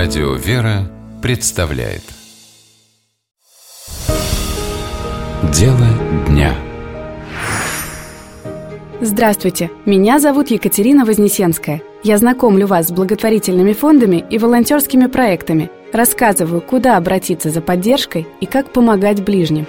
Радио «Вера» представляет Дело дня. Здравствуйте, меня зовут Екатерина Вознесенская. Я знакомлю вас с благотворительными фондами и волонтерскими проектами, рассказываю, куда обратиться за поддержкой и как помогать ближним.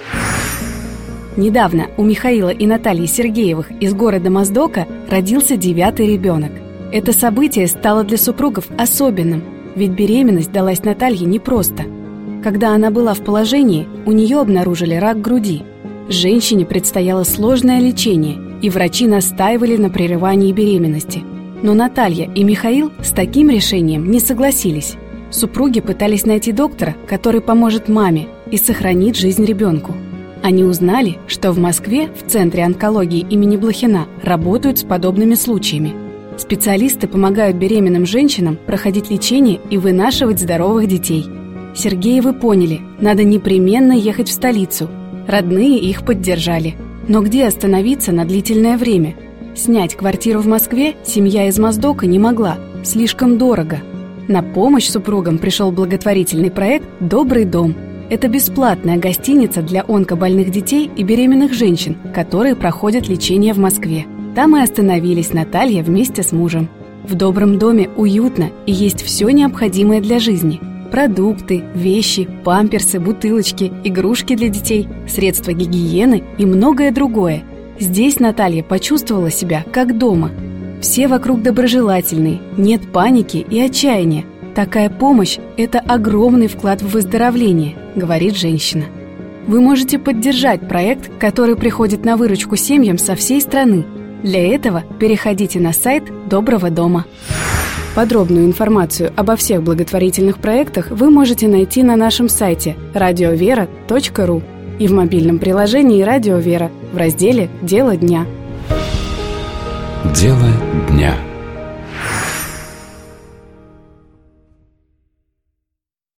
Недавно у Михаила и Натальи Сергеевых из города Моздока родился 9-й ребенок. Это событие стало для супругов особенным, ведь беременность далась Наталье непросто. Когда она была в положении, у нее обнаружили рак груди. Женщине предстояло сложное лечение, и врачи настаивали на прерывании беременности. Но Наталья и Михаил с таким решением не согласились. Супруги пытались найти доктора, который поможет маме и сохранит жизнь ребенку. Они узнали, что в Москве, в Центре онкологии имени Блохина, работают с подобными случаями. Специалисты помогают беременным женщинам проходить лечение и вынашивать здоровых детей. Сергеевы поняли, надо непременно ехать в столицу. Родные их поддержали. Но где остановиться на длительное время? Снять квартиру в Москве семья из Моздока не могла, слишком дорого. На помощь супругам пришел благотворительный проект «Добрый дом». Это бесплатная гостиница для онкобольных детей и беременных женщин, которые проходят лечение в Москве. Там и остановились Наталья вместе с мужем. В добром доме уютно и есть все необходимое для жизни. Продукты, вещи, памперсы, бутылочки, игрушки для детей, средства гигиены и многое другое. Здесь Наталья почувствовала себя как дома. Все вокруг доброжелательные, нет паники и отчаяния. Такая помощь – это огромный вклад в выздоровление, говорит женщина. Вы можете поддержать проект, который приходит на выручку семьям со всей страны. Для этого переходите на сайт Доброго дома. Подробную информацию обо всех благотворительных проектах вы можете найти на нашем сайте radiovera.ru и в мобильном приложении «Радио Вера» в разделе «Дело дня». Дело дня.